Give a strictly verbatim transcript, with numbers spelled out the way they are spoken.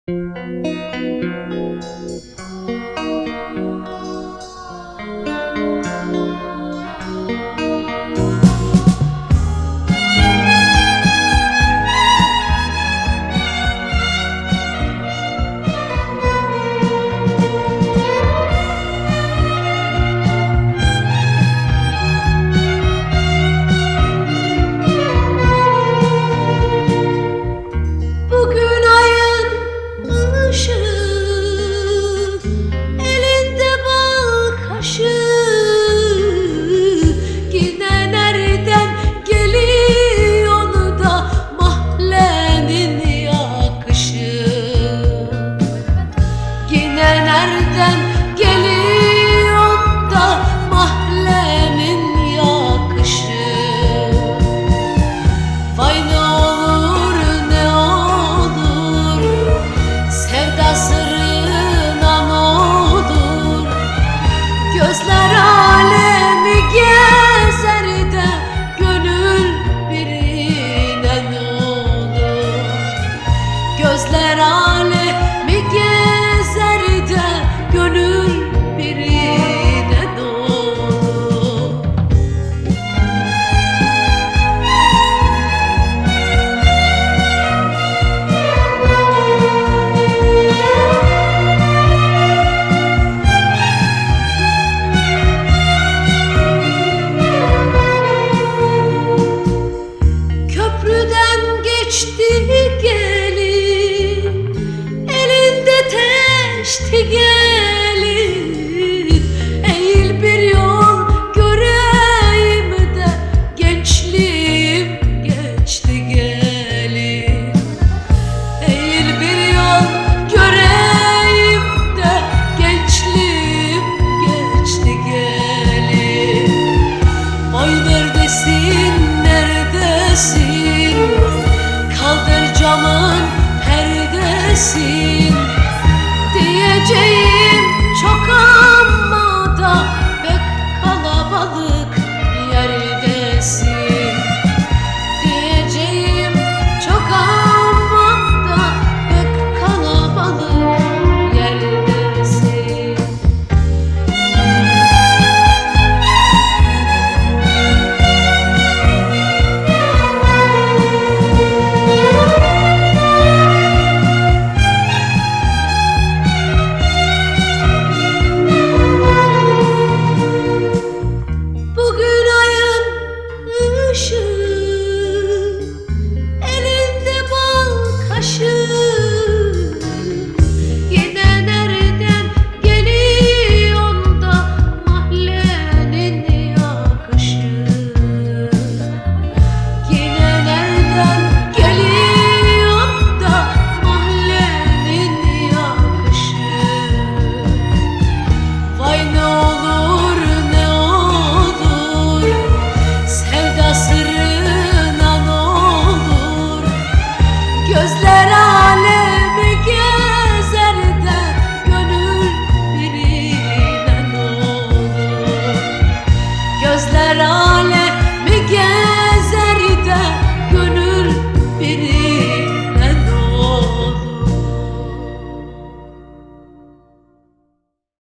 Nereden geliyor da mahallenin yakışı? Vay ne olur ne olur, sevda sırrına ne olur? Gözler alemi gezer de gönül birine ne olur? Gözler alemi gezer de gönül birine ne olur? Köprüden geçti gelin, elinde teşti gelin. Eğil bir yol göreyim de gençliğim geçti gelin. Eğil bir yol göreyim de gençliğim geçti gelin. Vay neredesin, neredesin? Kaldır camın perdesi.